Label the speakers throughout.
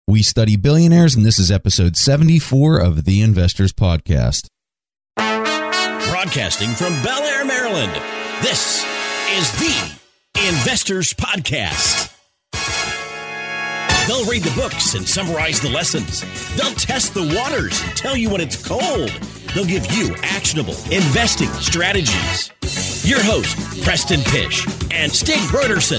Speaker 1: We study billionaires, and this is episode 74 of The Investors Podcast.
Speaker 2: Broadcasting from Bel Air, Maryland, this is The Investors Podcast. They'll read the books and summarize the lessons. They'll test the waters and tell you when it's cold. They'll give you actionable investing strategies. Your host, Preston Pysh and Stig Brodersen.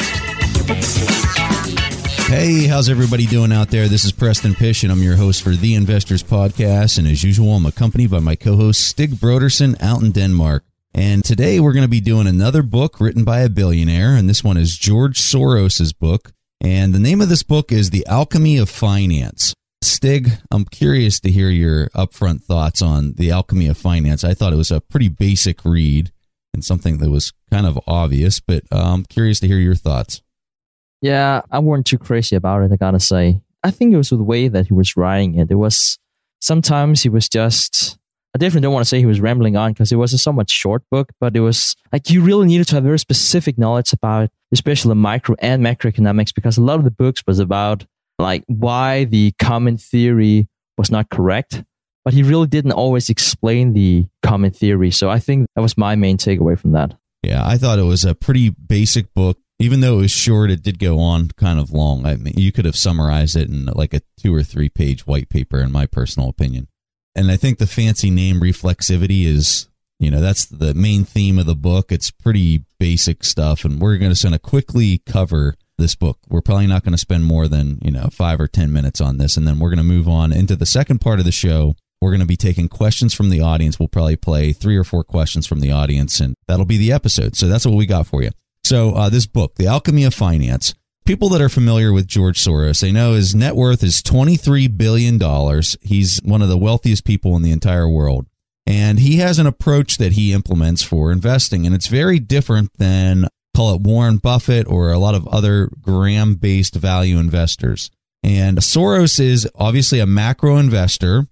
Speaker 1: Hey, how's everybody doing out there? This is Preston Pysh, and I'm your host for The Investors Podcast. And as usual, I'm accompanied by my co-host, Stig Brodersen, out in Denmark. And today we're going to be doing another book written by a billionaire, and this one is George Soros' book. And the name of this book is The Alchemy of Finance. Stig, I'm curious to hear your upfront thoughts on The Alchemy of Finance. I thought it was a pretty basic read and something that was kind of obvious, but I'm curious to hear your thoughts.
Speaker 3: Yeah, I wasn't too crazy about it, I gotta say. I think it was the way that he was writing it. It was, sometimes he was just, I definitely don't want to say he was rambling on because it was a somewhat short book, but it was like you really needed to have very specific knowledge about, especially micro and macroeconomics, because a lot of the books was about like why the common theory was not correct, but he really didn't always explain the common theory. So I think that was my main takeaway from that.
Speaker 1: Yeah, I thought it was a pretty basic book. Even though it was short, it did go on kind of long. I mean, you could have summarized it in like a 2 or 3 page white paper, in my personal opinion. And I think the fancy name reflexivity is, that's the main theme of the book. It's pretty basic stuff, and we're going to quickly cover this book. We're probably not going to spend more than, 5 or 10 minutes on this, and then we're going to move on into the second part of the show. We're going to be taking questions from the audience. We'll probably play 3 or 4 questions from the audience, and that'll be the episode. So that's what we got for you. So this book, The Alchemy of Finance, people that are familiar with George Soros, they know his net worth is $23 billion. He's one of the wealthiest people in the entire world. And he has an approach that he implements for investing. And it's very different than, call it Warren Buffett or a lot of other Graham-based value investors. And Soros is obviously a macro investor.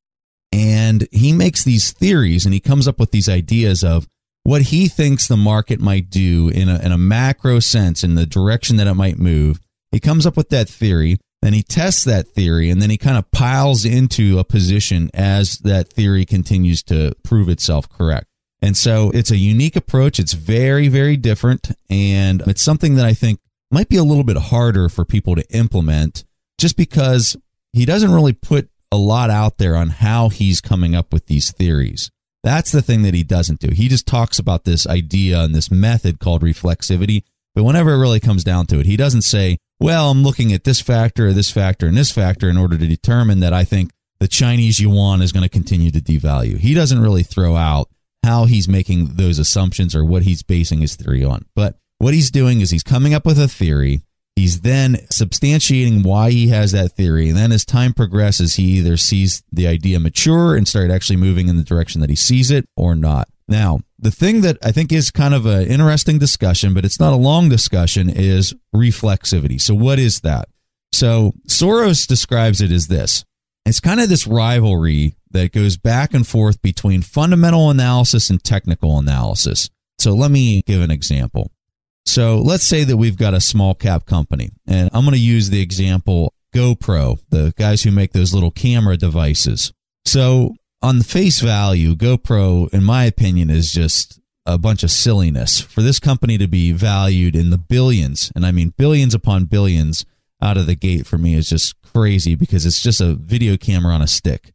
Speaker 1: And he makes these theories and he comes up with these ideas of what he thinks the market might do in a macro sense, in the direction that it might move. He comes up with that theory, then he tests that theory, and then he kind of piles into a position as that theory continues to prove itself correct. And so it's a unique approach. It's very, very different, and it's something that I think might be a little bit harder for people to implement just because he doesn't really put a lot out there on how he's coming up with these theories. That's the thing that he doesn't do. He just talks about this idea and this method called reflexivity. But whenever it really comes down to it, he doesn't say, well, I'm looking at this factor, and this factor in order to determine that I think the Chinese yuan is going to continue to devalue. He doesn't really throw out how he's making those assumptions or what he's basing his theory on. But what he's doing is he's coming up with a theory. He's then substantiating why he has that theory. And then as time progresses, he either sees the idea mature and start actually moving in the direction that he sees it or not. Now, the thing that I think is kind of an interesting discussion, but it's not a long discussion, is reflexivity. So what is that? So Soros describes it as this. It's kind of this rivalry that goes back and forth between fundamental analysis and technical analysis. So let me give an example. So let's say that we've got a small cap company, and I'm going to use the example GoPro, the guys who make those little camera devices. So on the face value, GoPro, in my opinion, is just a bunch of silliness. For this company to be valued in the billions, and I mean billions upon billions out of the gate for me is just crazy because it's just a video camera on a stick.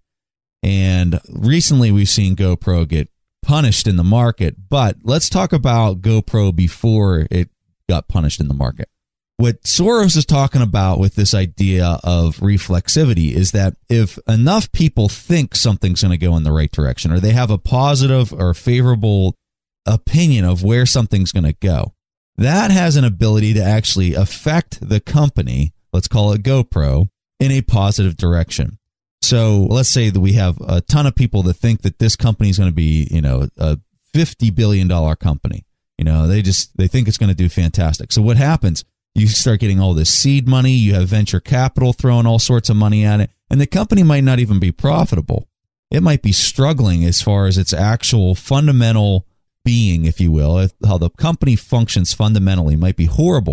Speaker 1: And recently we've seen GoPro get punished in the market, but let's talk about GoPro before it got punished in the market. What Soros is talking about with this idea of reflexivity is that if enough people think something's going to go in the right direction, or they have a positive or favorable opinion of where something's going to go, that has an ability to actually affect the company, let's call it GoPro, in a positive direction. So let's say that we have a ton of people that think that this company is going to be, a $50 billion company. They think it's going to do fantastic. So what happens? You start getting all this seed money. You have venture capital throwing all sorts of money at it. And the company might not even be profitable. It might be struggling as far as its actual fundamental being, if you will. How the company functions fundamentally might be horrible.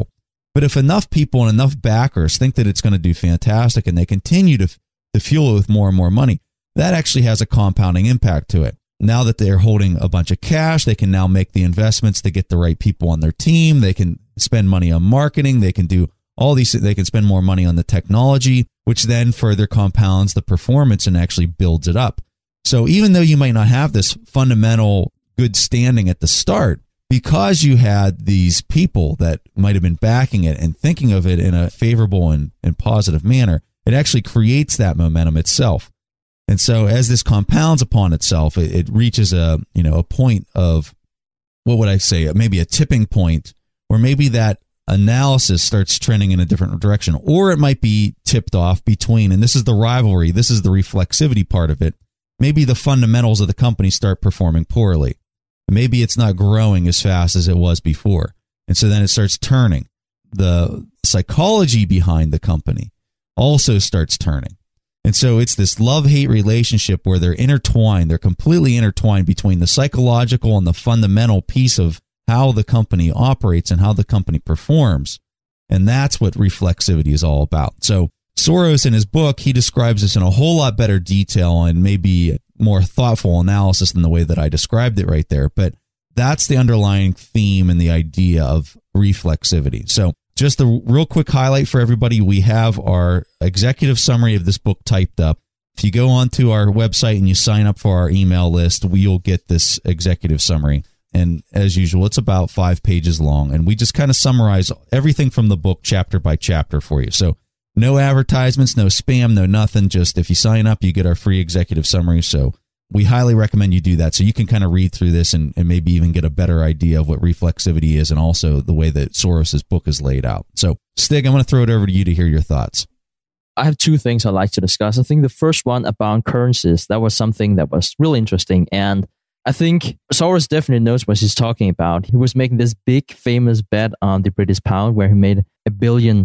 Speaker 1: But if enough people and enough backers think that it's going to do fantastic and they continue to fuel it with more and more money, that actually has a compounding impact to it. Now that they're holding a bunch of cash, they can now make the investments to get the right people on their team. They can spend money on marketing. They can do all these. They can spend more money on the technology, which then further compounds the performance and actually builds it up. So even though you might not have this fundamental good standing at the start, because you had these people that might have been backing it and thinking of it in a favorable and positive manner, it actually creates that momentum itself. And so as this compounds upon itself, it reaches a point of, what would I say, maybe a tipping point where maybe that analysis starts trending in a different direction, or it might be tipped off between, and this is the rivalry, this is the reflexivity part of it. Maybe the fundamentals of the company start performing poorly. Maybe it's not growing as fast as it was before. And so then it starts turning. The psychology behind the company also starts turning. And so it's this love-hate relationship where they're intertwined. They're completely intertwined between the psychological and the fundamental piece of how the company operates and how the company performs. And that's what reflexivity is all about. So Soros, in his book, he describes this in a whole lot better detail and maybe more thoughtful analysis than the way that I described it right there. But that's the underlying theme and the idea of reflexivity. So just a real quick highlight for everybody. We have our executive summary of this book typed up. If you go onto our website and you sign up for our email list, you'll get this executive summary. And as usual, it's about 5 pages long. And we just kind of summarize everything from the book chapter by chapter for you. So no advertisements, no spam, no nothing. Just if you sign up, you get our free executive summary. So we highly recommend you do that so you can kind of read through this and maybe even get a better idea of what reflexivity is and also the way that Soros' book is laid out. So, Stig, I'm going to throw it over to you to hear your thoughts.
Speaker 3: I have 2 things I'd like to discuss. I think the first one about currencies, that was something that was really interesting. And I think Soros definitely knows what he's talking about. He was making this big famous bet on the British pound where he made $1 billion.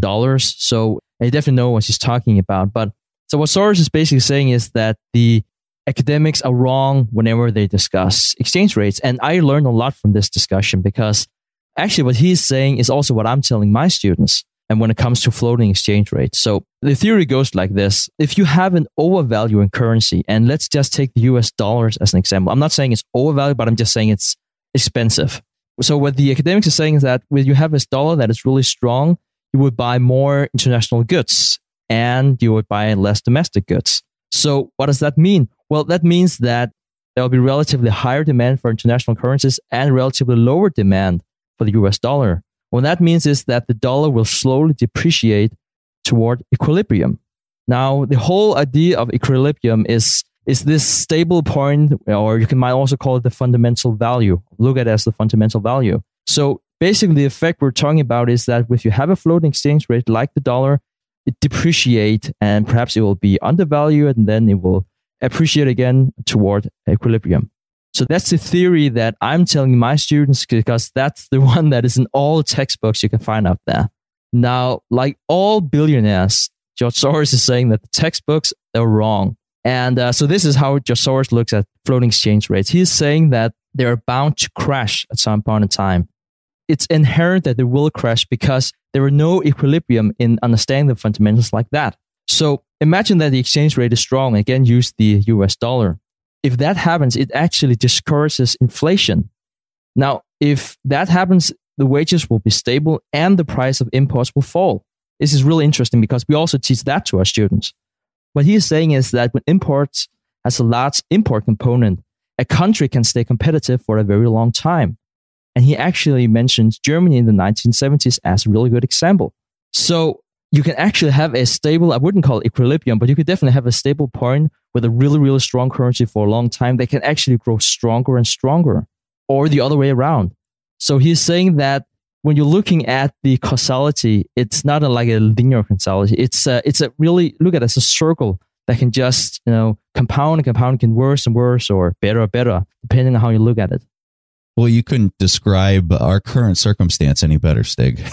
Speaker 3: So I definitely know what he's talking about. But so what Soros is basically saying is that the academics are wrong whenever they discuss exchange rates. And I learned a lot from this discussion because actually what he's saying is also what I'm telling my students. And when it comes to floating exchange rates. So the theory goes like this. If you have an overvaluing currency, and let's just take the US dollars as an example. I'm not saying it's overvalued, but I'm just saying it's expensive. So what the academics are saying is that when you have this dollar that is really strong, you would buy more international goods and you would buy less domestic goods. So what does that mean? Well, that means that there will be relatively higher demand for international currencies and relatively lower demand for the US dollar. What that means is that the dollar will slowly depreciate toward equilibrium. Now, the whole idea of equilibrium is this stable point, or you might also call it the fundamental value. Look at it as the fundamental value. So basically, the effect we're talking about is that if you have a floating exchange rate like the dollar, it depreciates and perhaps it will be undervalued and then it will appreciate again toward equilibrium. So that's the theory that I'm telling my students because that's the one that is in all textbooks you can find out there. Now, like all billionaires, George Soros is saying that the textbooks are wrong. And so this is how George Soros looks at floating exchange rates. He's saying that they're bound to crash at some point in time. It's inherent that they will crash because there are no equilibrium in understanding the fundamentals like that. So imagine that the exchange rate is strong. Again, use the US dollar. If that happens, it actually discourages inflation. Now, if that happens, the wages will be stable and the price of imports will fall. This is really interesting because we also teach that to our students. What he is saying is that when imports has a large import component, a country can stay competitive for a very long time. And he actually mentions Germany in the 1970s as a really good example. So you can actually have a stable, I wouldn't call it equilibrium, but you could definitely have a stable point with a really, really strong currency for a long time. They can actually grow stronger and stronger, or the other way around. So he's saying that when you're looking at the causality, it's not like a linear causality. It's a really, look at it as a circle that can just, compound and compound, can worse and worse or better, depending on how you look at it.
Speaker 1: Well, you couldn't describe our current circumstance any better, Stig.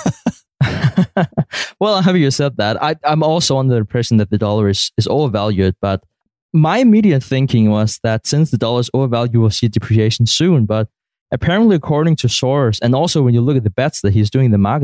Speaker 3: Well, I'm happy you said that. I'm also under the impression that the dollar is overvalued, but my immediate thinking was that since the dollar is overvalued, you will see depreciation soon. But apparently, according to Soros, and also when you look at the bets that he's doing in the market,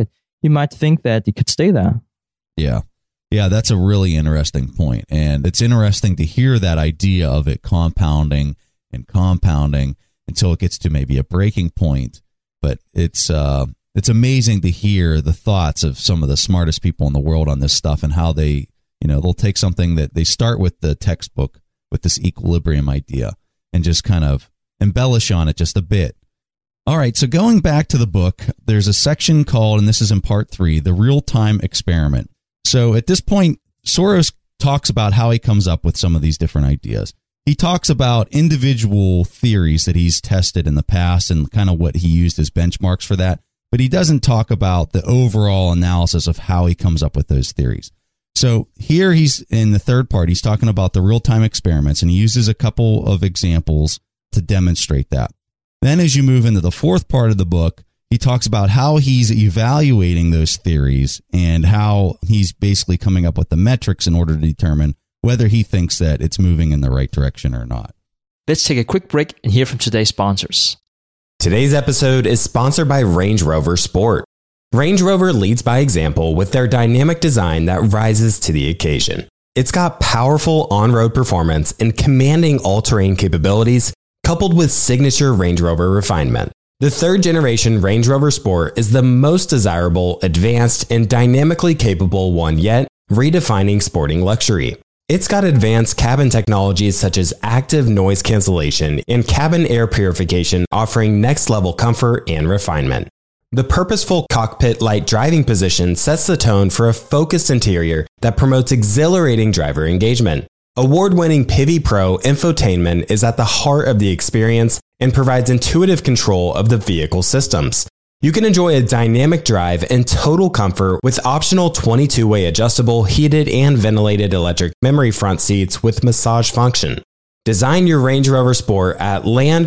Speaker 3: he might think that it could stay there.
Speaker 1: Yeah. Yeah, that's a really interesting point. And it's interesting to hear that idea of it compounding and compounding until it gets to maybe a breaking point. But it's amazing to hear the thoughts of some of the smartest people in the world on this stuff and how they, they'll take something that they start with the textbook with this equilibrium idea and just kind of embellish on it just a bit. All right, so going back to the book, there's a section called, and this is in part 3, the real-time experiment. So at this point, Soros talks about how he comes up with some of these different ideas. He talks about individual theories that he's tested in the past and kind of what he used as benchmarks for that, but he doesn't talk about the overall analysis of how he comes up with those theories. So here he's in the third part, he's talking about the real-time experiments, and he uses a couple of examples to demonstrate that. Then as you move into the fourth part of the book, he talks about how he's evaluating those theories and how he's basically coming up with the metrics in order to determine whether he thinks that it's moving in the right direction or not.
Speaker 3: Let's take a quick break and hear from today's sponsors.
Speaker 4: Today's episode is sponsored by Range Rover Sport. Range Rover leads by example with their dynamic design that rises to the occasion. It's got powerful on-road performance and commanding all-terrain capabilities, coupled with signature Range Rover refinement. The third generation Range Rover Sport is the most desirable, advanced, and dynamically capable one yet, redefining sporting luxury. It's got advanced cabin technologies such as active noise cancellation and cabin air purification, offering next-level comfort and refinement. The purposeful cockpit-like driving position sets the tone for a focused interior that promotes exhilarating driver engagement. Award-winning Pivi Pro infotainment is at the heart of the experience and provides intuitive control of the vehicle systems. You can enjoy a dynamic drive and total comfort with optional 22-way adjustable, heated and ventilated electric memory front seats with massage function. Design your Range Rover Sport at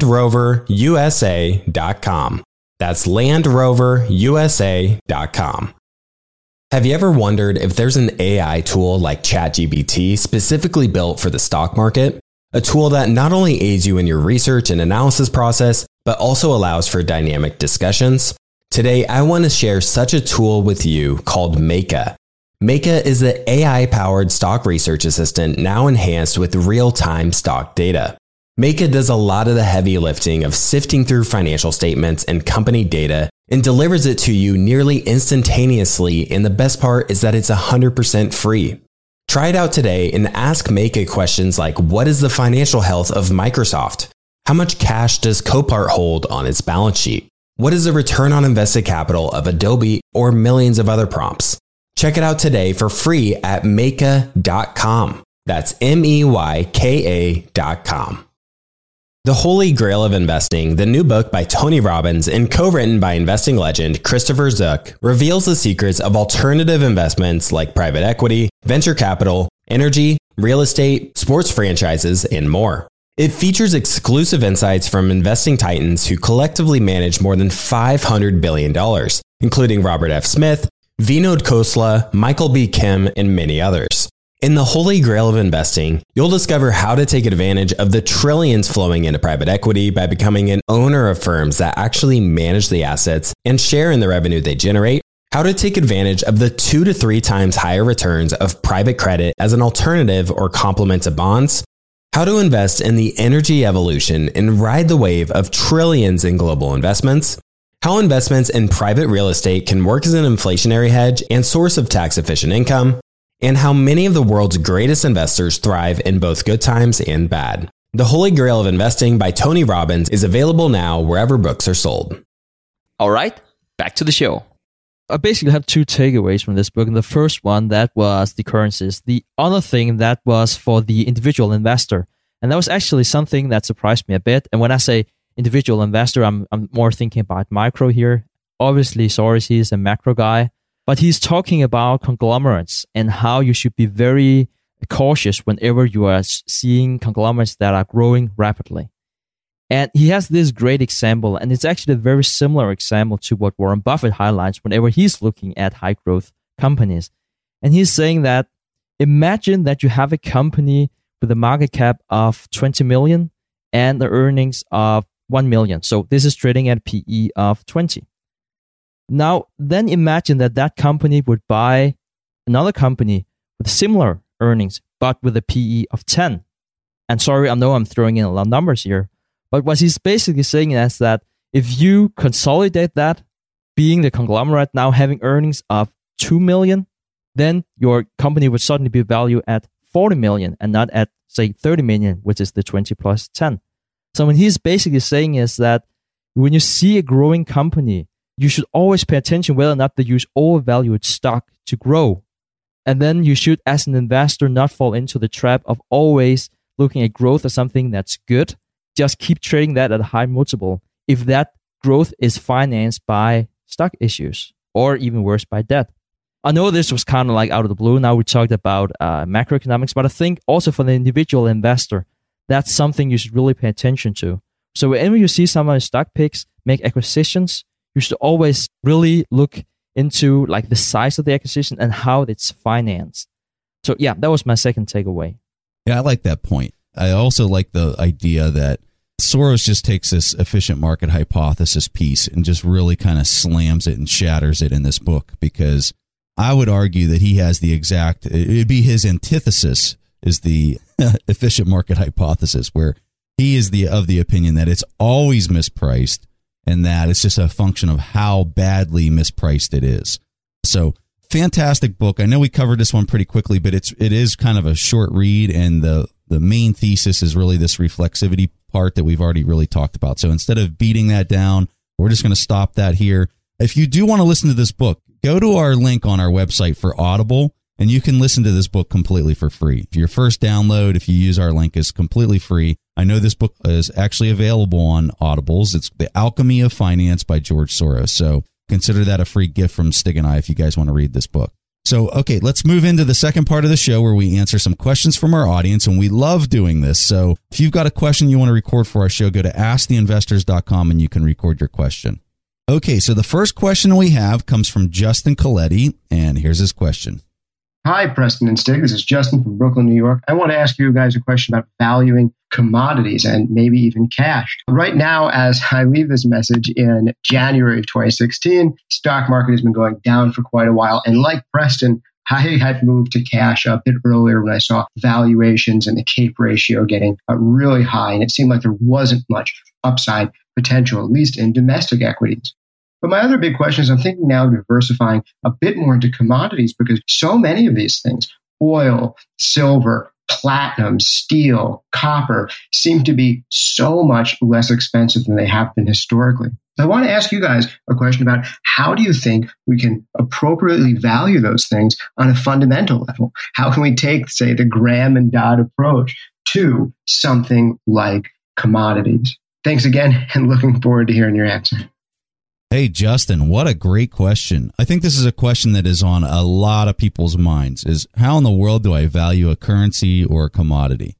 Speaker 4: LandRoverUSA.com. That's LandRoverUSA.com. Have you ever wondered if there's an AI tool like ChatGPT specifically built for the stock market? A tool that not only aids you in your research and analysis process, but also allows for dynamic discussions? Today, I want to share such a tool with you called Meka. Meka is an AI-powered stock research assistant now enhanced with real-time stock data. Meka does a lot of the heavy lifting of sifting through financial statements and company data and delivers it to you nearly instantaneously, and the best part is that it's 100% free. Try it out today and ask Meka questions like, what is the financial health of Microsoft? How much cash does Copart hold on its balance sheet? What is the return on invested capital of Adobe, or millions of other prompts? Check it out today for free at Meka.com. That's MEYKA.com. The Holy Grail of Investing, the new book by Tony Robbins and co-written by investing legend Christopher Zook, reveals the secrets of alternative investments like private equity, venture capital, energy, real estate, sports franchises, and more. It features exclusive insights from investing titans who collectively manage more than $500 billion, including Robert F. Smith, Vinod Khosla, Michael B. Kim, and many others. In the Holy Grail of Investing, you'll discover how to take advantage of the trillions flowing into private equity by becoming an owner of firms that actually manage the assets and share in the revenue they generate, how to take advantage of the 2 to 3 times higher returns of private credit as an alternative or complement to bonds, how to invest in the energy evolution and ride the wave of trillions in global investments, how investments in private real estate can work as an inflationary hedge and source of tax-efficient income, and how many of the world's greatest investors thrive in both good times and bad. The Holy Grail of Investing by Tony Robbins is available now wherever books are sold.
Speaker 3: All right, back to the show. I basically have 2 takeaways from this book. And the first one, that was the currencies. The other thing, that was for the individual investor. And that was actually something that surprised me a bit. And when I say individual investor, I'm more thinking about micro here. Obviously, Soros, he's a macro guy. But he's talking about conglomerates and how you should be very cautious whenever you are seeing conglomerates that are growing rapidly. And he has this great example, and it's actually a very similar example to what Warren Buffett highlights whenever he's looking at high growth companies. And he's saying that imagine that you have a company with a market cap of 20 million and the earnings of 1 million. So this is trading at a PE of 20. Now, then imagine that company would buy another company with similar earnings, but with a PE of 10. And sorry, I know I'm throwing in a lot of numbers here, but what he's basically saying is that if you consolidate that, being the conglomerate now having earnings of 2 million, then your company would suddenly be valued at 40 million and not at, say, 30 million, which is the 20 plus 10. So what he's basically saying is that when you see a growing company, you should always pay attention whether or not they use overvalued stock to grow. And then you should, as an investor, not fall into the trap of always looking at growth as something that's good. Just keep trading that at a high multiple if that growth is financed by stock issues or even worse, by debt. I know this was kind of like out of the blue. Now we talked about macroeconomics, but I think also for the individual investor, that's something you should really pay attention to. So whenever you see someone in stock picks make acquisitions, you should always really look into like the size of the acquisition and how it's financed. So yeah, that was my second takeaway.
Speaker 1: Yeah, I like that point. I also like the idea that Soros just takes this efficient market hypothesis piece and just really kind of slams it and shatters it in this book, because I would argue that he has the exact, it'd be his antithesis is the efficient market hypothesis, where he is of the opinion that it's always mispriced and that it's just a function of how badly mispriced it is. So fantastic book. I know we covered this one pretty quickly, but it is kind of a short read, and the main thesis is really this reflexivity part that we've already really talked about. So instead of beating that down, we're just going to stop that here. If you do want to listen to this book, go to our link on our website for Audible, and you can listen to this book completely for free. Your first download, if you use our link, is completely free. I know this book is actually available on Audibles. It's The Alchemy of Finance by George Soros. So consider that a free gift from Stig and I if you guys want to read this book. So, okay, let's move into the second part of the show where we answer some questions from our audience, and we love doing this. So if you've got a question you want to record for our show, go to AskTheInvestors.com and you can record your question. Okay, so the first question we have comes from Justin Coletti, and here's his question.
Speaker 5: Hi, Preston and Stig. This is Justin from Brooklyn, New York. I want to ask you guys a question about valuing commodities and maybe even cash. Right now, as I leave this message in January of 2016, stock market has been going down for quite a while. And like Preston, I had moved to cash a bit earlier when I saw valuations and the CAPE ratio getting really high. And it seemed like there wasn't much upside potential, at least in domestic equities. But my other big question is I'm thinking now of diversifying a bit more into commodities, because so many of these things, oil, silver, platinum, steel, copper, seem to be so much less expensive than they have been historically. So I want to ask you guys a question about how do you think we can appropriately value those things on a fundamental level? How can we take, say, the Graham and Dodd approach to something like commodities? Thanks again, and looking forward to hearing your answer.
Speaker 1: Hey, Justin, what a great question. I think this is a question that is on a lot of people's minds, is how in the world do I value a currency or a commodity?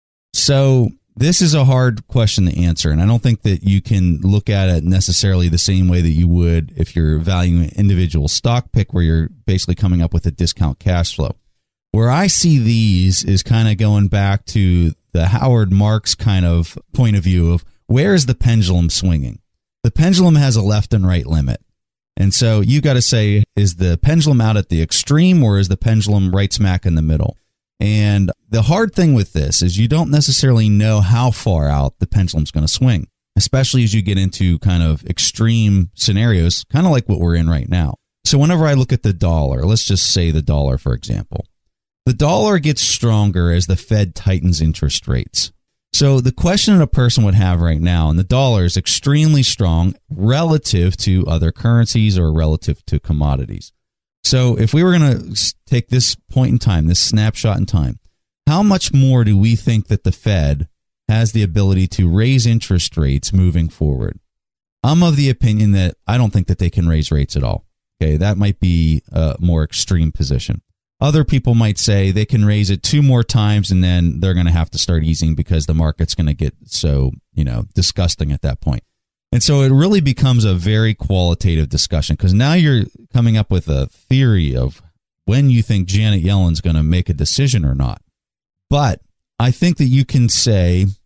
Speaker 1: So this is a hard question to answer, and I don't think that you can look at it necessarily the same way that you would if you're valuing an individual stock pick, where you're basically coming up with a discount cash flow. Where I see these is kind of going back to the Howard Marks kind of point of view of where is the pendulum swinging? The pendulum has a left and right limit. And so you got to say, is the pendulum out at the extreme, or is the pendulum right smack in the middle? And the hard thing with this is you don't necessarily know how far out the pendulum's going to swing, especially as you get into kind of extreme scenarios, kind of like what we're in right now. So whenever I look at the dollar, let's just say the dollar, for example, the dollar gets stronger as the Fed tightens interest rates. So the question that a person would have right now, and the dollar is extremely strong relative to other currencies or relative to commodities. So if we were going to take this point in time, this snapshot in time, how much more do we think that the Fed has the ability to raise interest rates moving forward? I'm of the opinion that I don't think that they can raise rates at all. Okay, that might be a more extreme position. Other people might say they can raise it 2 more times and then they're going to have to start easing because the market's going to get so, disgusting at that point. And so it really becomes a very qualitative discussion, because now you're coming up with a theory of when you think Janet Yellen's going to make a decision or not. But I think that you can say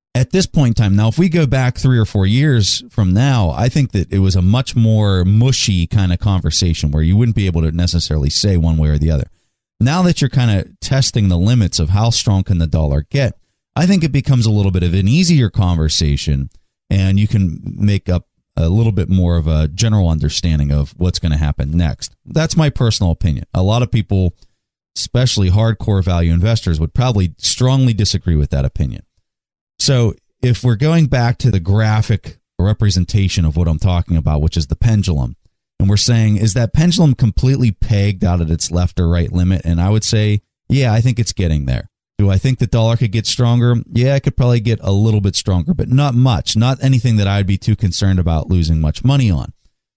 Speaker 1: At this point in time, now, if we go back 3 or 4 years from now, I think that it was a much more mushy kind of conversation where you wouldn't be able to necessarily say one way or the other. Now that you're kind of testing the limits of how strong can the dollar get, I think it becomes a little bit of an easier conversation, and you can make up a little bit more of a general understanding of what's going to happen next. That's my personal opinion. A lot of people, especially hardcore value investors, would probably strongly disagree with that opinion. So if we're going back to the graphic representation of what I'm talking about, which is the pendulum, and we're saying, is that pendulum completely pegged out at its left or right limit? And I would say, yeah, I think it's getting there. Do I think the dollar could get stronger? Yeah, it could probably get a little bit stronger, but not much. Not anything that I'd be too concerned about losing much money on.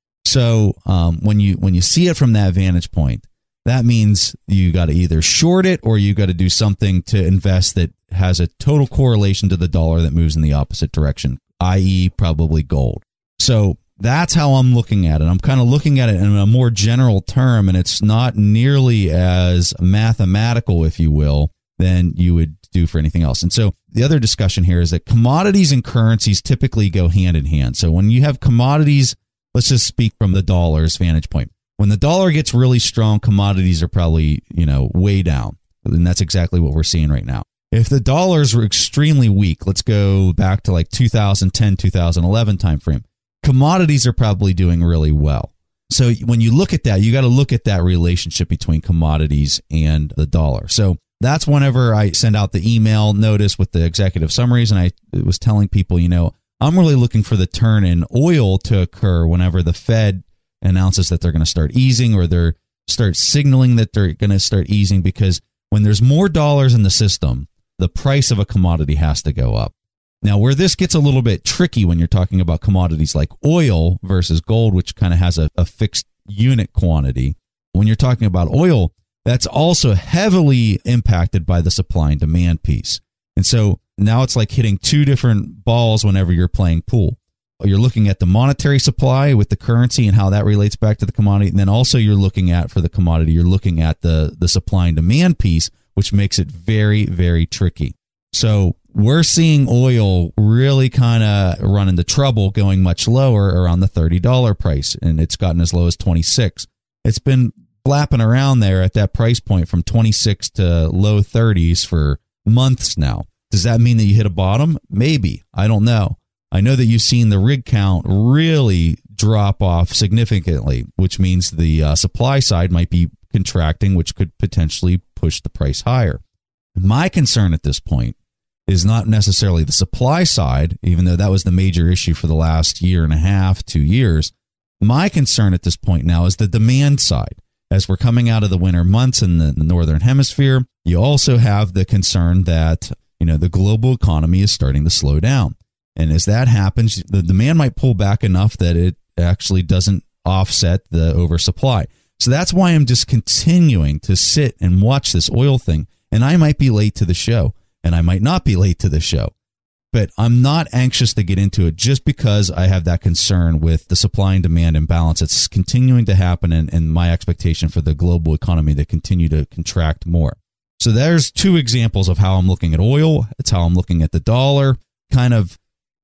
Speaker 1: So when you see it from that vantage point, that means you got to either short it or you got to do something to invest that has a total correlation to the dollar that moves in the opposite direction, i.e. probably gold. So that's how I'm looking at it. I'm kind of looking at it in a more general term, and it's not nearly as mathematical, if you will, than you would do for anything else. And so the other discussion here is that commodities and currencies typically go hand in hand. So when you have commodities, let's just speak from the dollar's vantage point. When the dollar gets really strong, commodities are probably, way down. And that's exactly what we're seeing right now. If the dollars were extremely weak, let's go back to like 2010, 2011 timeframe, commodities are probably doing really well. So when you look at that, you got to look at that relationship between commodities and the dollar. So that's whenever I send out the email notice with the executive summaries, and I was telling people, I'm really looking for the turn in oil to occur whenever the Fed announces that they're going to start easing, or they're start signaling that they're going to start easing, because when there's more dollars in the system, the price of a commodity has to go up. Now, where this gets a little bit tricky when you're talking about commodities like oil versus gold, which kind of has a fixed unit quantity, when you're talking about oil, that's also heavily impacted by the supply and demand piece. And so now it's like hitting two different balls whenever you're playing pool. You're looking at the monetary supply with the currency and how that relates back to the commodity. And then also you're looking at, for the commodity, you're looking at the supply and demand piece, which makes it very, very tricky. So we're seeing oil really kind of run into trouble going much lower around the $30 price. And it's gotten as low as 26. It's been flapping around there at that price point from 26 to low 30s for months now. Does that mean that you hit a bottom? Maybe. I don't know. I know that you've seen the rig count really drop off significantly, which means the supply side might be contracting, which could potentially push the price higher. My concern at this point is not necessarily the supply side, even though that was the major issue for the last year and a half, 2 years. My concern at this point now is the demand side. As we're coming out of the winter months in the northern hemisphere, you also have the concern that, the global economy is starting to slow down. And as that happens, the demand might pull back enough that it actually doesn't offset the oversupply. So that's why I'm just continuing to sit and watch this oil thing. And I might be late to the show, and I might not be late to the show. But I'm not anxious to get into it just because I have that concern with the supply and demand imbalance. It's continuing to happen, and my expectation for the global economy to continue to contract more. So there's two examples of how I'm looking at oil. It's how I'm looking at the dollar. Kind of,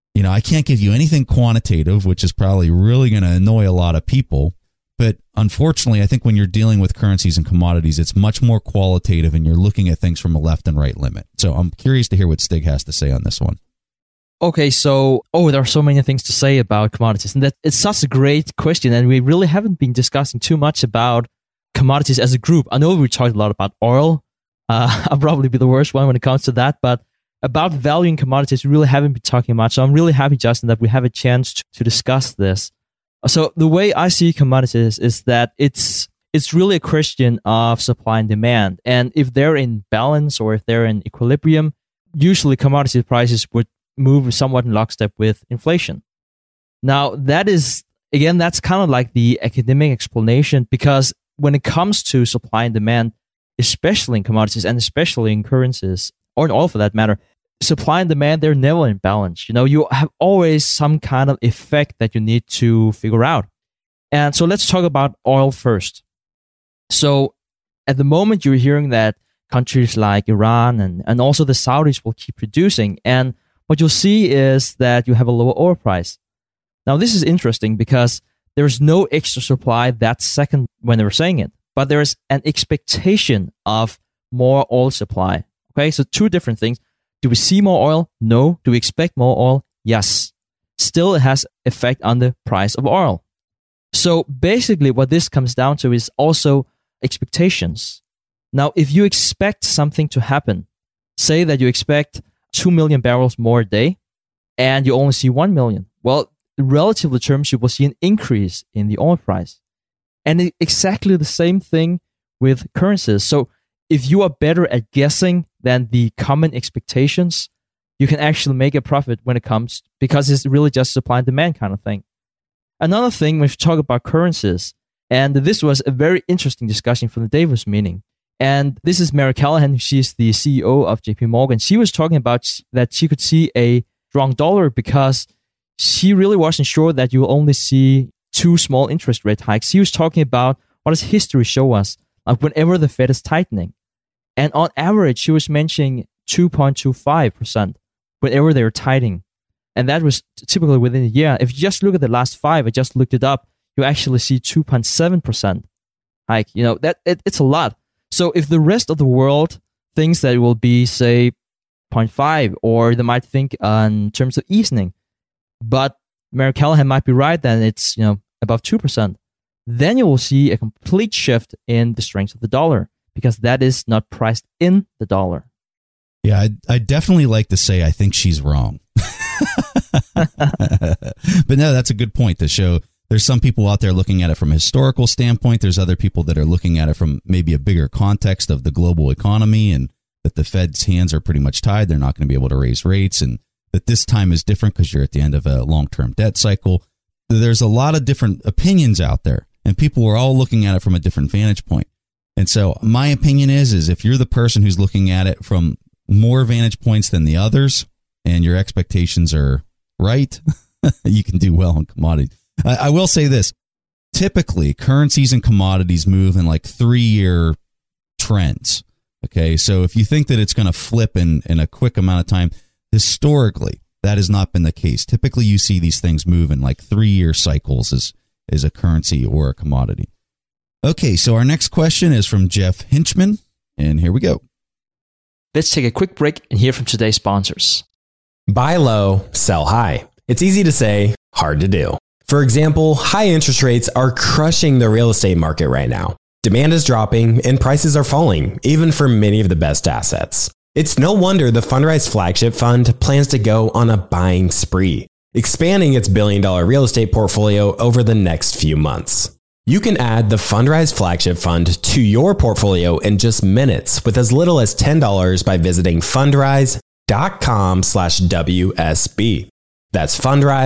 Speaker 1: I can't give you anything quantitative, which is probably really going to annoy a lot of people. But unfortunately, I think when you're dealing with currencies and commodities, it's much more qualitative, and you're looking at things from a left and right limit. So I'm curious to hear what Stig has to say on this one.
Speaker 3: Okay, so, there are so many things to say about commodities, and that it's such a great question, and we really haven't been discussing too much about commodities as a group. I know we talked a lot about oil. I'll probably be the worst one when it comes to that, but about valuing commodities, we really haven't been talking much. So I'm really happy, Justin, that we have a chance to discuss this. So the way I see commodities is that it's really a question of supply and demand. And if they're in balance or if they're in equilibrium, usually commodity prices would move somewhat in lockstep with inflation. Now, that's kind of like the academic explanation, because when it comes to supply and demand, especially in commodities and especially in currencies, or in oil for that matter, supply and demand, they're never in balance. You have always some kind of effect that you need to figure out. And so let's talk about oil first. So at the moment, you're hearing that countries like Iran and also the Saudis will keep producing. And what you'll see is that you have a lower oil price. Now, this is interesting because there's no extra supply that second when they were saying it, but there is an expectation of more oil supply. Okay, so two different things. Do we see more oil? No. Do we expect more oil? Yes. Still, it has effect on the price of oil. So basically, what this comes down to is also expectations. Now, if you expect something to happen, say that you expect 2 million barrels more a day, and you only see 1 million, well, in relative terms, you will see an increase in the oil price. And exactly the same thing with currencies. So if you are better at guessing than the common expectations, you can actually make a profit when it comes, because it's really just supply and demand kind of thing. Another thing, when we talk about currencies, and this was a very interesting discussion from the Davos meeting, and this is Mary Callahan, she's the CEO of JP Morgan. She was talking about that she could see a strong dollar because she really wasn't sure that you will only see 2 small interest rate hikes. She was talking about what does history show us, like whenever the Fed is tightening. And on average, she was mentioning 2.25% whenever they're tightening. And that was typically within a year. If you just look at the last 5, I just looked it up, you actually see 2.7% hike. You know, it's a lot. So if the rest of the world thinks that it will be, say, 0.5, or they might think in terms of easing, but Mary Callahan might be right, then it's, you know, above 2%. Then you will see a complete shift in the strength of the dollar, because that is not priced in the dollar.
Speaker 1: Yeah, I definitely like to say I think she's wrong. But no, that's a good point to show. There's some people out there looking at it from a historical standpoint. There's other people that are looking at it from maybe a bigger context of the global economy, and that the Fed's hands are pretty much tied. They're not going to be able to raise rates, and that this time is different because you're at the end of a long-term debt cycle. There's a lot of different opinions out there, and people are all looking at it from a different vantage point. And so my opinion is if you're the person who's looking at it from more vantage points than the others, and your expectations are right, you can do well in commodities. I will say this. Typically, currencies and commodities move in like 3-year trends. Okay, so if you think that it's going to flip in a quick amount of time, historically, that has not been the case. Typically, you see these things move in like 3-year cycles as a currency or a commodity. Okay, so our next question is from Jeff Hinchman, and here we go.
Speaker 3: Let's take a quick break and hear from today's sponsors.
Speaker 4: Buy low, sell high. It's easy to say, hard to do. For example, high interest rates are crushing the real estate market right now. Demand is dropping and prices are falling, even for many of the best assets. It's no wonder the Fundrise Flagship Fund plans to go on a buying spree, expanding its billion-dollar real estate portfolio over the next few months. You can add the Fundrise Flagship Fund to your portfolio in just minutes with as little as $10 by visiting fundrise.com/WSB. That's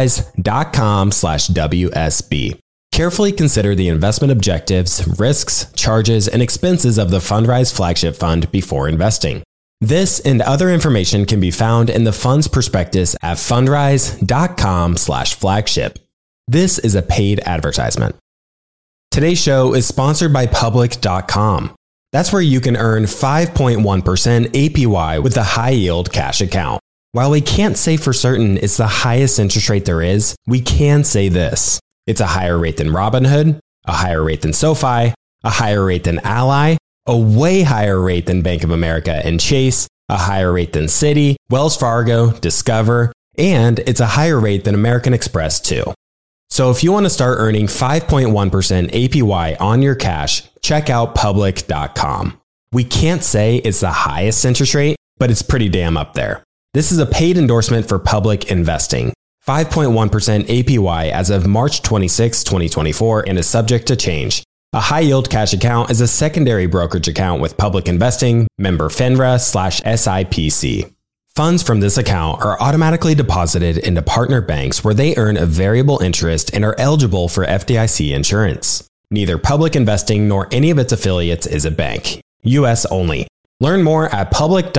Speaker 4: fundrise.com/WSB. Carefully consider the investment objectives, risks, charges, and expenses of the Fundrise Flagship Fund before investing. This and other information can be found in the fund's prospectus at fundrise.com/flagship. This is a paid advertisement. Today's show is sponsored by Public.com. That's where you can earn 5.1% APY with a high-yield cash account. While we can't say for certain it's the highest interest rate there is, we can say this. It's a higher rate than Robinhood, a higher rate than SoFi, a higher rate than Ally, a way higher rate than Bank of America and Chase, a higher rate than Citi, Wells Fargo, Discover, and it's a higher rate than American Express too. So if you want to start earning 5.1% APY on your cash, check out Public.com. We can't say it's the highest interest rate, but it's pretty damn up there. This is a paid endorsement for Public Investing. 5.1% APY as of March 26, 2024, and is subject to change. A high-yield cash account is a secondary brokerage account with Public Investing, member FINRA/SIPC. Funds from this account are automatically deposited into partner banks where they earn a variable interest and are eligible for FDIC insurance. Neither Public Investing nor any of its affiliates is a bank. U.S. only. Learn more at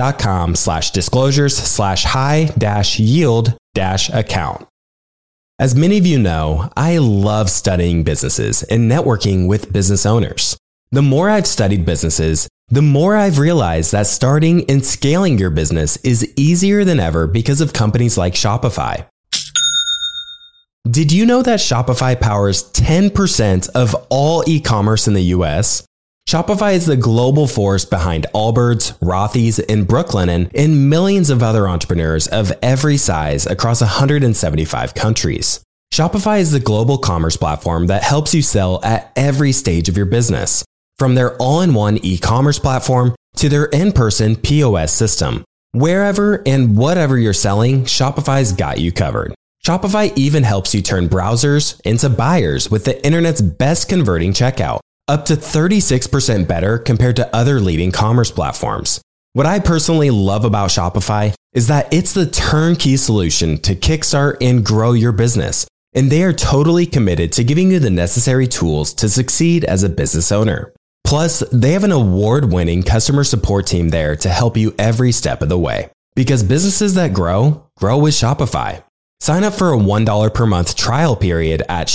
Speaker 4: public.com/disclosures/high-yield-account. As many of you know, I love studying businesses and networking with business owners. The more I've studied businesses, The more I've realized that starting and scaling your business is easier than ever because of companies like Shopify. Did you know that Shopify powers 10% of all e-commerce in the US? Shopify is the global force behind Allbirds, Rothy's, and Brooklinen, and millions of other entrepreneurs of every size across 175 countries. Shopify is the global commerce platform that helps you sell at every stage of your business, from their all-in-one e-commerce platform to their in-person POS system. Wherever and whatever you're selling, Shopify's got you covered. Shopify even helps you turn browsers into buyers with the internet's best converting checkout, up to 36% better compared to other leading commerce platforms. What I personally love about Shopify is that it's the turnkey solution to kickstart and grow your business, and they are totally committed to giving you the necessary tools to succeed as a business owner. Plus, they have an award-winning customer support team there to help you every step of the way. Because businesses that grow with Shopify. Sign up for a $1 per month trial period at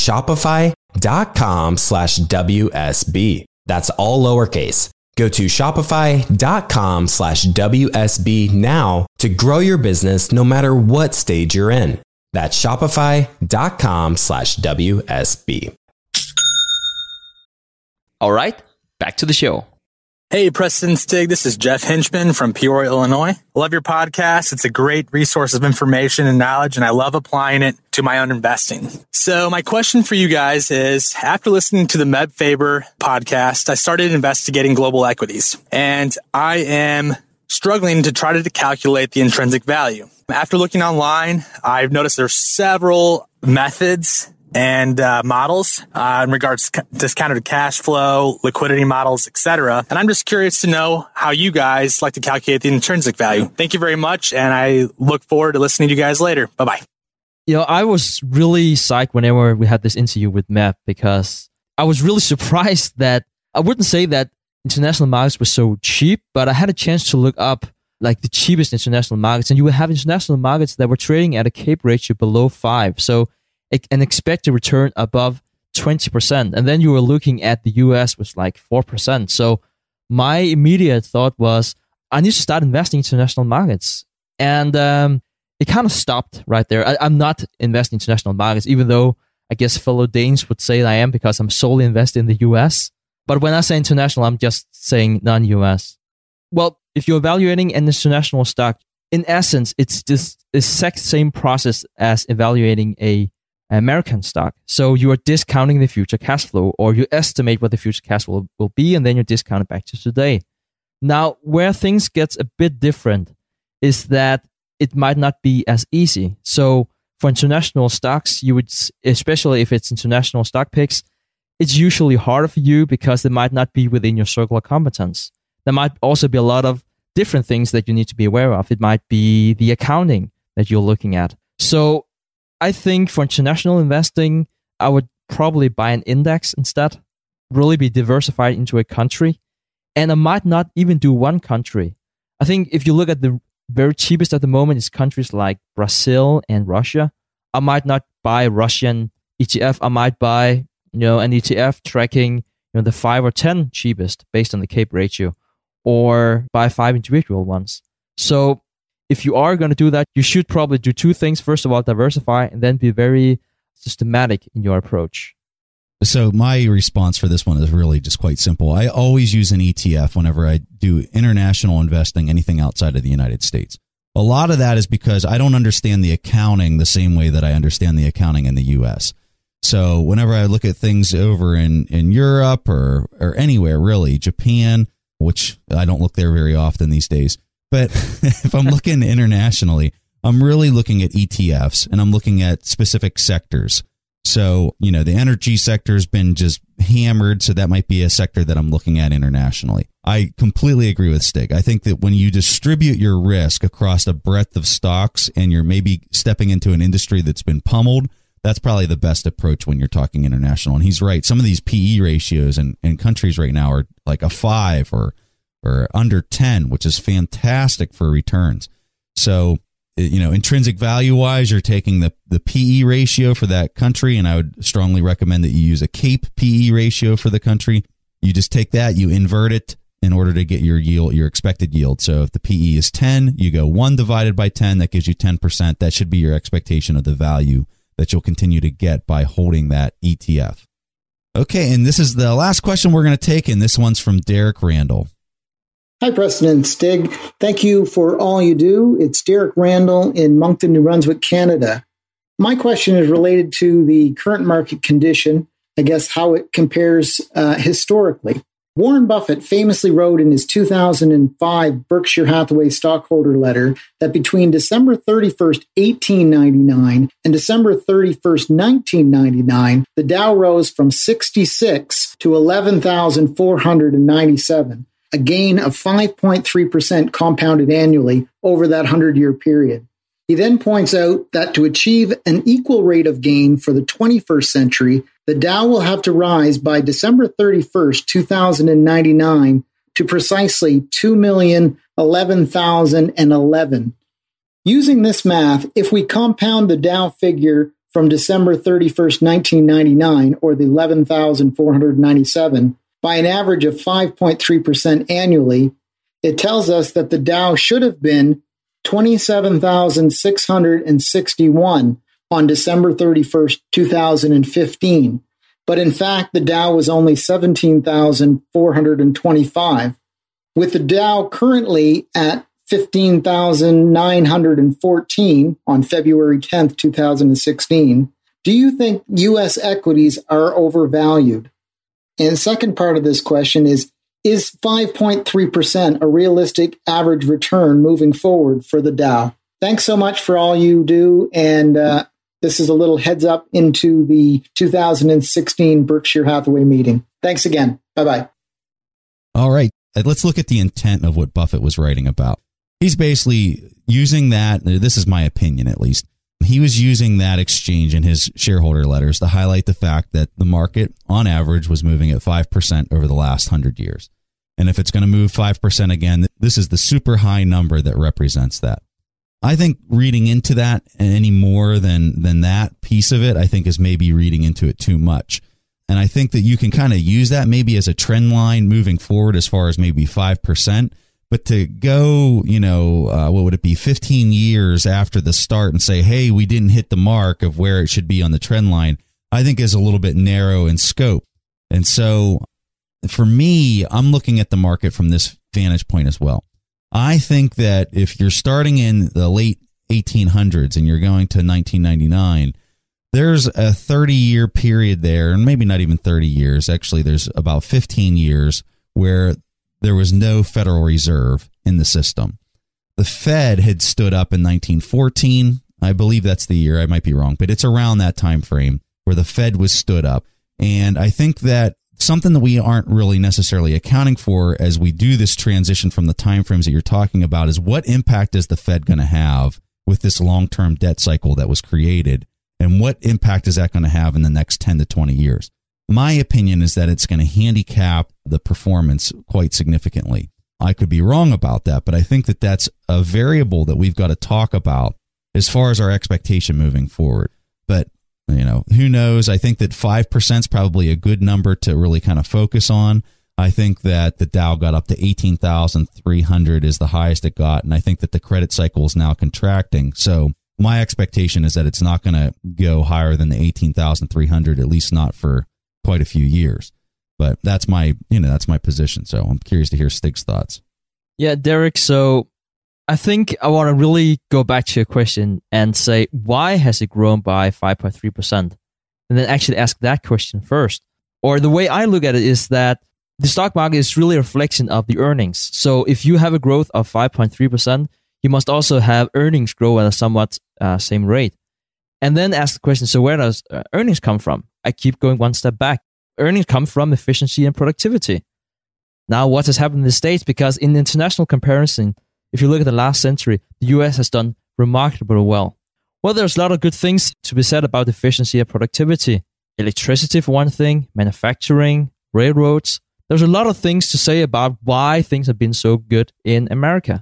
Speaker 4: shopify.com/WSB. That's all lowercase. Go to shopify.com/WSB now to grow your business no matter what stage you're in. That's shopify.com/WSB.
Speaker 3: All right, back to the show.
Speaker 6: Hey, Preston Stig, this is Jeff Hinchman from Peoria, Illinois. I love your podcast. It's a great resource of information and knowledge, and I love applying it to my own investing. So my question for you guys is, after listening to the Meb Faber podcast, I started investigating global equities, and I am struggling to try to calculate the intrinsic value. After looking online, I've noticed there's several methods and models in regards to discounted cash flow, liquidity models, etc. And I'm just curious to know how you guys like to calculate the intrinsic value. Thank you very much, and I look forward to listening to you guys later. Bye-bye.
Speaker 3: You know, I was really psyched whenever we had this interview with Meb, because I was really surprised that, I wouldn't say that international markets were so cheap, but I had a chance to look up like the cheapest international markets, and you would have international markets that were trading at a CAPE ratio below 5. So an expected return above 20%. And then you were looking at the US was like 4%. So my immediate thought was, I need to start investing in international markets. And it kind of stopped right there. I'm not investing in international markets, even though I guess fellow Danes would say I am, because I'm solely invested in the US. But when I say international, I'm just saying non-US. Well, if you're evaluating an international stock, in essence, it's just the exact same process as evaluating an American stock. So you are discounting the future cash flow, or you estimate what the future cash flow will be, and then you discount it back to today. Now, where things gets a bit different is that it might not be as easy. So for international stocks, you would, especially if it's international stock picks, it's usually harder for you because it might not be within your circle of competence. There might also be a lot of different things that you need to be aware of. It might be the accounting that you're looking at. So I think for international investing, I would probably buy an index instead, really be diversified into a country. And I might not even do one country. I think if you look at the very cheapest at the moment, is countries like Brazil and Russia. I might not buy a Russian ETF. I might buy, an ETF tracking, the 5 or 10 cheapest based on the CAPE ratio, or buy 5 individual ones. So if you are going to do that, you should probably do 2 things. First of all, diversify, and then be very systematic in your approach.
Speaker 1: So my response for this one is really just quite simple. I always use an ETF whenever I do international investing, anything outside of the United States. A lot of that is because I don't understand the accounting the same way that I understand the accounting in the U.S. So whenever I look at things over in Europe or anywhere, really, Japan, which I don't look there very often these days, but if I'm looking internationally, I'm really looking at ETFs, and I'm looking at specific sectors. So, the energy sector has been just hammered, so that might be a sector that I'm looking at internationally. I completely agree with Stig. I think that when you distribute your risk across a breadth of stocks and you're maybe stepping into an industry that's been pummeled, that's probably the best approach when you're talking international. And he's right. Some of these PE ratios in countries right now are like a 5 or under 10, which is fantastic for returns. So, intrinsic value wise, you're taking the PE ratio for that country, and I would strongly recommend that you use a CAPE PE ratio for the country. You just take that, you invert it, in order to get your yield, your expected yield. So if the PE is 10, you go 1 divided by 10, that gives you 10%. That should be your expectation of the value that you'll continue to get by holding that ETF. Okay, and this is the last question we're going to take, and this one's from Derek Randall.
Speaker 7: Hi, Preston and Stig. Thank you for all you do. It's Derek Randall in Moncton, New Brunswick, Canada. My question is related to the current market condition, I guess how it compares historically. Warren Buffett famously wrote in his 2005 Berkshire Hathaway stockholder letter that between December 31st, 1899 and December 31st, 1999, the Dow rose from 66 to 11,497, a gain of 5.3% compounded annually over that 100-year period. He then points out that to achieve an equal rate of gain for the 21st century, the Dow will have to rise by December 31st, 2099 to precisely 2,011,011. Using this math, if we compound the Dow figure from December 31st, 1999, or the 11,497, by an average of 5.3% annually, it tells us that the Dow should have been 27,661 on December 31st, 2015. But in fact, the Dow was only 17,425. With the Dow currently at 15,914 on February 10th, 2016, do you think U.S. equities are overvalued? And the second part of this question is 5.3% a realistic average return moving forward for the Dow? Thanks so much for all you do, and this is a little heads up into the 2016 Berkshire Hathaway meeting. Thanks again. Bye-bye.
Speaker 1: All right. Let's look at the intent of what Buffett was writing about. He's basically using that, this is my opinion at least, he was using that exchange in his shareholder letters to highlight the fact that the market, on average, was moving at 5% over the last 100 years. And if it's going to move 5% again, this is the super high number that represents that. I think reading into that any more than that piece of it, I think is maybe reading into it too much. And I think that you can kind of use that maybe as a trend line moving forward as far as maybe 5%. But to go, what would it be, 15 years after the start and say, hey, we didn't hit the mark of where it should be on the trend line, I think is a little bit narrow in scope. And so for me, I'm looking at the market from this vantage point as well. I think that if you're starting in the late 1800s and you're going to 1999, there's a 30-year period there, and maybe not even 30 years. Actually, there's about 15 years where there was no Federal Reserve in the system. The Fed had stood up in 1914. I believe that's the year. I might be wrong, but it's around that time frame where the Fed was stood up. And I think that something that we aren't really necessarily accounting for as we do this transition from the timeframes that you're talking about is what impact is the Fed going to have with this long-term debt cycle that was created, and what impact is that going to have in the next 10 to 20 years? My opinion is that it's going to handicap the performance quite significantly. I could be wrong about that, but I think that that's a variable that we've got to talk about as far as our expectation moving forward. But who knows? I think that 5% is probably a good number to really kind of focus on. I think that the Dow got up to 18,300 is the highest it got. And I think that the credit cycle is now contracting. So my expectation is that it's not going to go higher than the 18,300, at least not for quite a few years. But that's my position. So I'm curious to hear Stig's thoughts.
Speaker 3: Yeah, Derek. So I think I want to really go back to your question and say, why has it grown by 5.3%? And then actually ask that question first. Or the way I look at it is that the stock market is really a reflection of the earnings. So if you have a growth of 5.3%, you must also have earnings grow at a somewhat same rate. And then ask the question, so where does earnings come from? I keep going one step back. Earnings come from efficiency and productivity. Now, what has happened in the States? Because in the international comparison, if you look at the last century, the US has done remarkably well. Well, there's a lot of good things to be said about efficiency and productivity. Electricity for one thing, manufacturing, railroads. There's a lot of things to say about why things have been so good in America.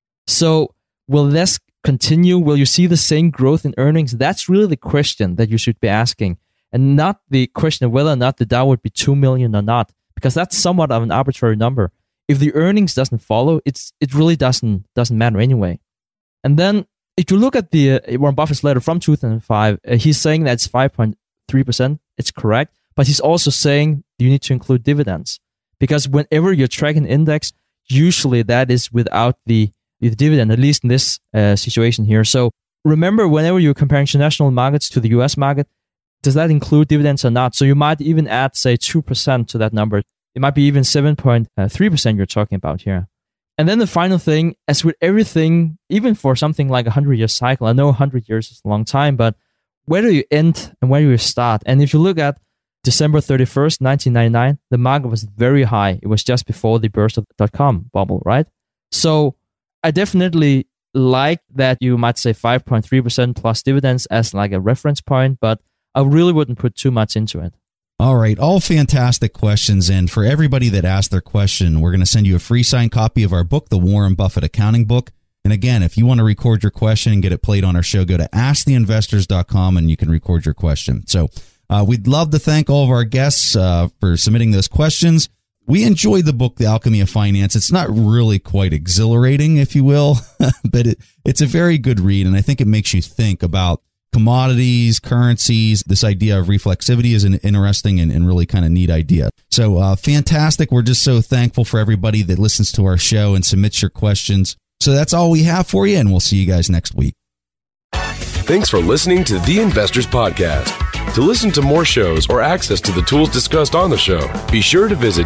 Speaker 3: So will this continue? Will you see the same growth in earnings? That's really the question that you should be asking, and not the question of whether or not the Dow would be 2 million or not, because that's somewhat of an arbitrary number. if the earnings doesn't follow, it really doesn't matter anyway. And then if you look at the Warren Buffett's letter from 2005, he's saying that it's 5.3%. It's correct, but he's also saying you need to include dividends, because whenever you're tracking index, usually that is without the dividend, at least in this situation here. So remember, whenever you're comparing international markets to the US market, does that include dividends or not? So you might even add, say, 2% to that number. It might be even 7.3% you're talking about here. And then the final thing, as with everything, even for something like a 100-year cycle, I know 100 years is a long time, but where do you end and where do you start? And if you look at December 31st, 1999, the market was very high. It was just before the burst of the .com bubble, right? So I definitely like that you might say 5.3% plus dividends as like a reference point, but I really wouldn't put too much into it.
Speaker 1: All right, all fantastic questions. And for everybody that asked their question, we're going to send you a free signed copy of our book, The Warren Buffett Accounting Book. And again, if you want to record your question and get it played on our show, go to asktheinvestors.com and you can record your question. So we'd love to thank all of our guests for submitting those questions. We enjoyed the book, The Alchemy of Finance. It's not really quite exhilarating, if you will, but it's a very good read. And I think it makes you think about commodities, currencies. This idea of reflexivity is an interesting and really kind of neat idea. So fantastic. We're just so thankful for everybody that listens to our show and submits your questions. So that's all we have for you, and we'll see you guys next week.
Speaker 8: Thanks for listening to The Investors Podcast. To listen to more shows or access to the tools discussed on the show, be sure to visit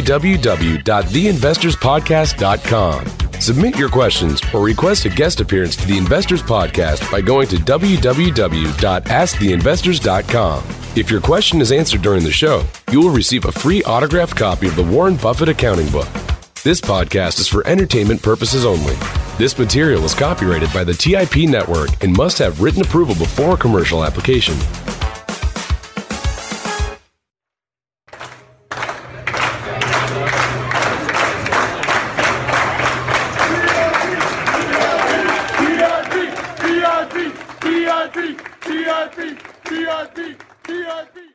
Speaker 8: www.theinvestorspodcast.com. Submit your questions or request a guest appearance to The Investors Podcast by going to www.asktheinvestors.com. If your question is answered during the show, you will receive a free autographed copy of the Warren Buffett Accounting Book. This podcast is for entertainment purposes only. This material is copyrighted by the TIP Network and must have written approval before commercial application.
Speaker 9: TIP.